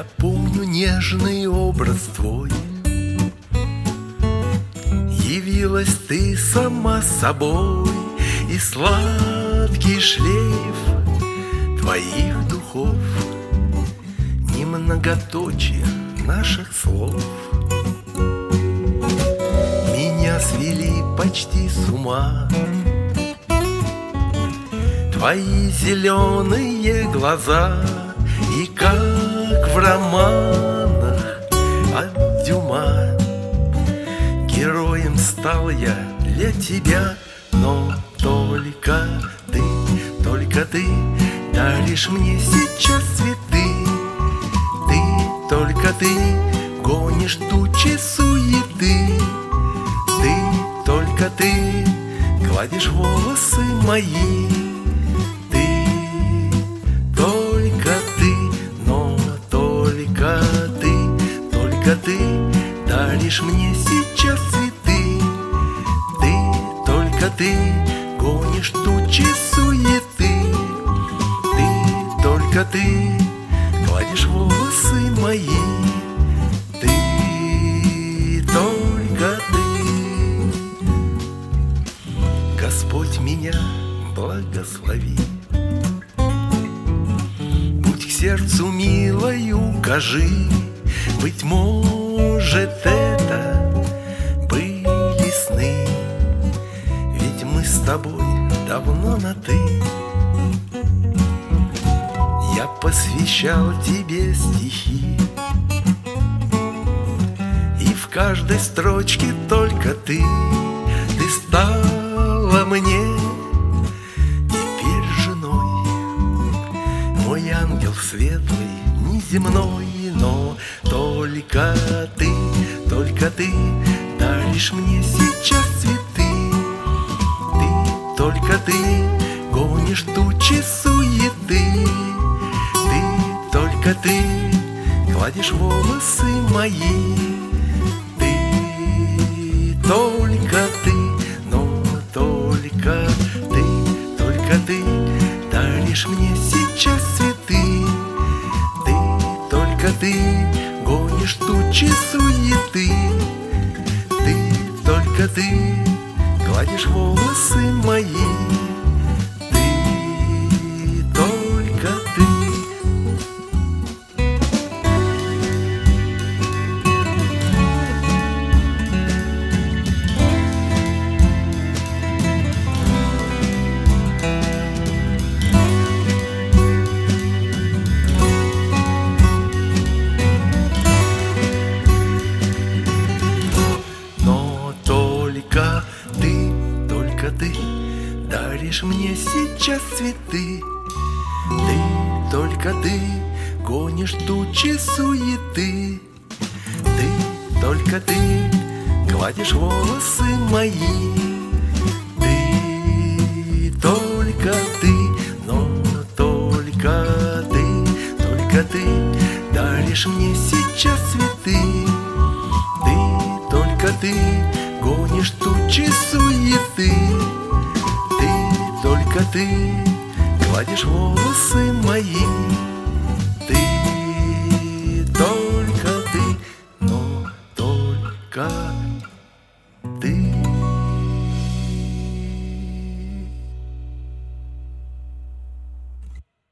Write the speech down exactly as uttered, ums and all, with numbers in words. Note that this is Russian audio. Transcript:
помню нежный образ твой. Явилась ты сама собой, и сладкий шлейф твоих духов, немноготочие наших слов меня свели почти с ума. Твои зеленые глаза, и как в романах от Дюма, героем стал я для тебя. Но только ты, только ты даришь мне сейчас цветы. Ты, только ты гонишь тучи суеты. Ты, только ты гладишь волосы мои. Ты, только ты, но только ты, только ты даришь мне сейчас цветы. Ты, только ты гонишь тучи суеты. Ты, только ты гладишь волосы мои. Ты, только ты. Господь меня благослови. Будь к сердцу милой укажи. Быть может, это были сны, ведь мы с тобой давно на «ты». Я посвящал тебе стихи, и в каждой строчке только ты. Ты стала мне теперь женой, мой ангел светлый, неземной. Но только ты, только ты даришь мне сейчас цветы. Ты, только ты гонишь тучи суеты. Ты, только ты гладишь волосы мои. Ты, только ты, но только ты, только ты даришь мне сейчас цветы. Ты, только ты гонишь тучи суеты. Ты, только ты гладишь волосы мои. Ты, только ты. Только ты, только ты даришь мне сейчас цветы. Ты, только ты гонишь тучи суеты. Ты, только ты гладишь волосы мои. Ты, только ты, но только ты, только ты даришь мне сейчас цветы. Ты, только ты гонишь тучи суеты. Ты, только ты гладишь волосы мои. Ты, только ты, но только